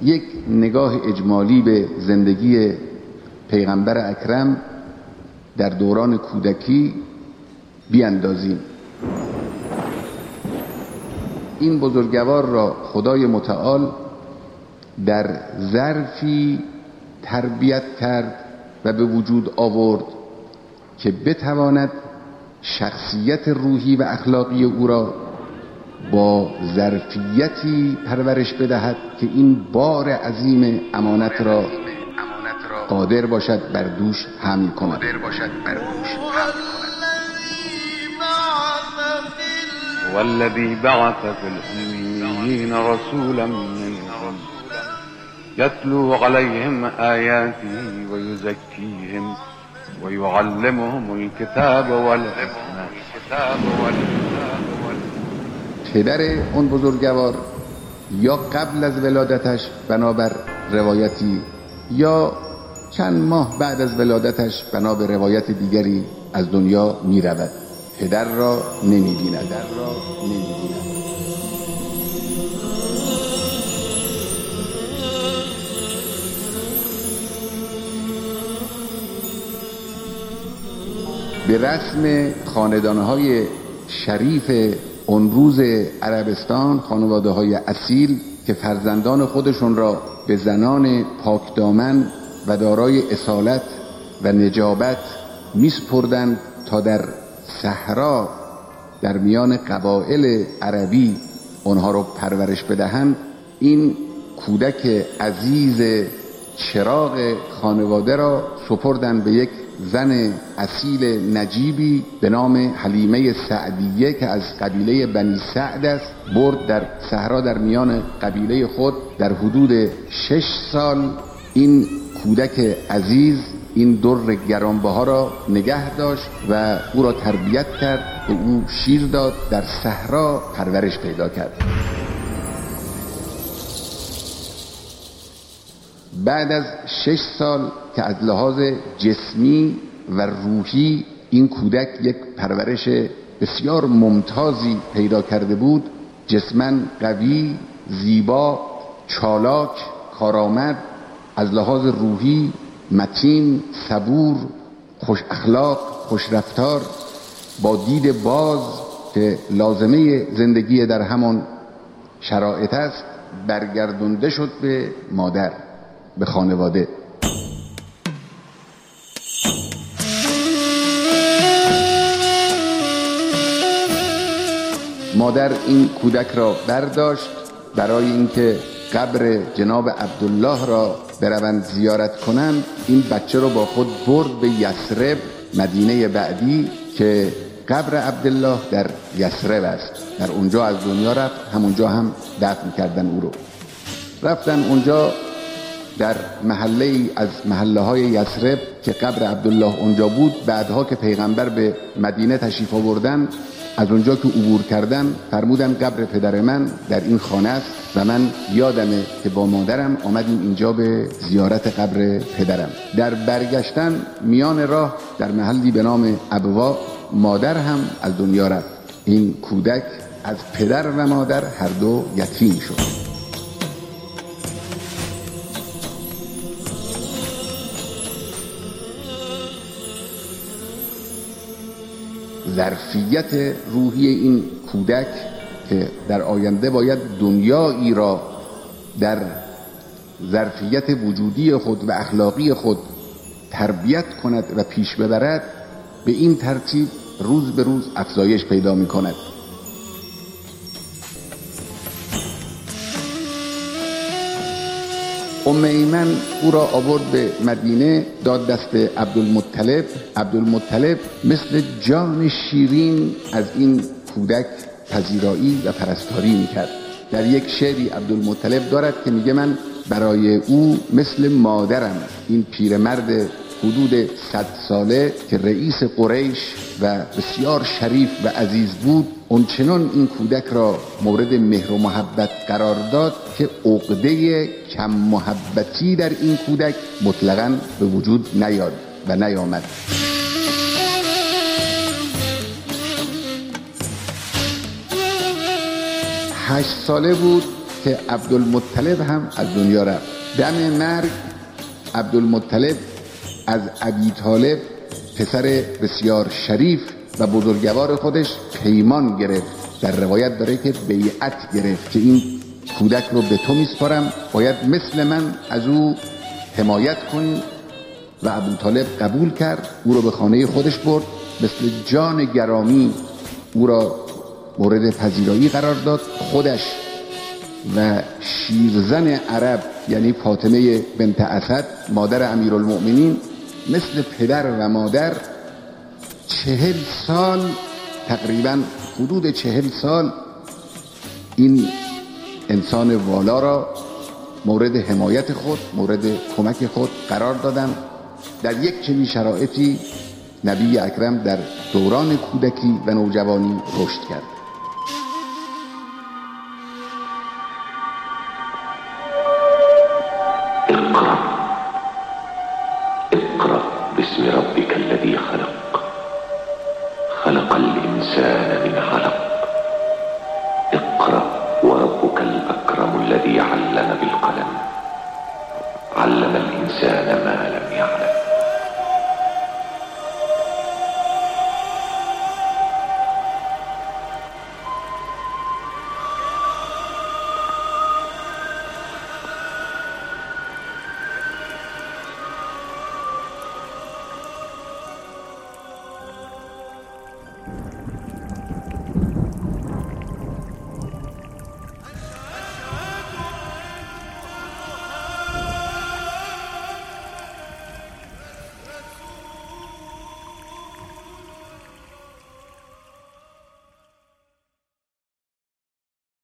یک نگاه اجمالی به زندگی پیغمبر اکرم در دوران کودکی بیاندازیم. این بزرگوار را خدای متعال در ظرفی تربیت کرد و به وجود آورد که بتواند شخصیت روحی و اخلاقی او را با ظرفیتی پرورش بدهد که این بار عظیم امانت را قادر باشد بر دوش حمل کند. والذی بعث فی الأمیین رسولا منهم یتلو علیهم آیاته و یزکیهم و یعلمهم الکتاب والحکمة. پدر اون بزرگوار یا قبل از ولادتش بنابر روایتی یا چند ماه بعد از ولادتش بنابر روایت دیگری از دنیا می رود. پدر را نمی بیند. به رسم خاندانهای شریف اون روز عربستان، خانواده‌های اصیل که فرزندان خودشون را به زنان پاکدامن و دارای اصالت و نجابت میسپردند تا در صحرا در میان قبایل عربی اونها رو پرورش بدهند، این کودک عزیز چراغ خانواده را سپردند به یک زن اصیل نجیبی به نام حلیمه سعدیه که از قبیله بنی سعد است. برد در صحرا در میان قبیله خود. در حدود 6 سال این کودک عزیز این در گرانبها را نگه داشت و او را تربیت کرد، به او شیر داد، در صحرا پرورش پیدا کرد. بعد از 6 سال که از لحاظ جسمی و روحی این کودک یک پرورش بسیار ممتازی پیدا کرده بود، جسماً قوی، زیبا، چالاک، کارآمد، از لحاظ روحی متین، صبور، خوش اخلاق، خوش رفتار، با دید باز که لازمه زندگی در همان شرایط است، برگردونده شد به مادر، به خانواده. مادر این کودک را برداشت برای اینکه قبر جناب عبدالله را بروند زیارت کنند. این بچه رو با خود برد به یثرب، مدینه بعدی که قبر عبدالله در یثرب است. در اونجا از دنیا رفت، همونجا هم دفن کردن او رو. رفتن اونجا در محله ای از محله های یثرب که قبر عبدالله اونجا بود. بعدها که پیغمبر به مدینه تشریف آوردن، از اونجا که عبور کردن فرمودن قبر پدر من در این خانه است و من یادمه که با مادرم آمدیم اینجا به زیارت قبر پدرم. در برگشتن میان راه در محلی به نام ابوا مادر هم از دنیا رفت. این کودک از پدر و مادر هر دو یتیم شد. ظرفیت روحی این کودک که در آینده باید دنیایی را در ظرفیت وجودی خود و اخلاقی خود تربیت کند و پیش ببرد، به این ترتیب روز به روز افزایش پیدا می کند. ام ایمن او را آورد به مدینه، داد دست عبدالمطلب. عبدالمطلب مثل جان شیرین از این کودک پذیرایی و پرستاری میکرد. در یک شعری عبدالمطلب دارد که میگه من برای او مثل مادرم، این پیرمرد حدود 100 ساله که رئیس قریش و بسیار شریف و عزیز بود، اونچنان این کودک را مورد مهر و محبت قرار داد که عقده کم محبتی در این کودک مطلقاً به وجود نیاد و نیامد. هشت ساله بود که عبدالمطلب هم از دنیا رفت. دم مرگ عبدالمطلب از ابی طالب پسر بسیار شریف و بزرگوار خودش پیمان گرفت. در روایت داره که بیعت گرفت که این کودک رو به تو میسپارم، باید مثل من از او حمایت کنی و ابو طالب قبول کرد. او رو به خانه خودش برد، مثل جان گرامی او را مورد پذیرایی قرار داد. خودش و شیرزن عرب یعنی فاطمه بنت اسد مادر امیرالمؤمنین مثل پدر و مادر 40 سال، تقریبا حدود 40 سال این انسان والا را مورد حمایت خود، مورد کمک خود قرار دادن. در یک چنین شرایطی نبی اکرم در دوران کودکی و نوجوانی رشد کرد. اقرأ باسم ربك الذي خلق، خلق الإنسان من علق. اقرأ وربك الأكرم الذي علم بالقلم، علم الإنسان ما لم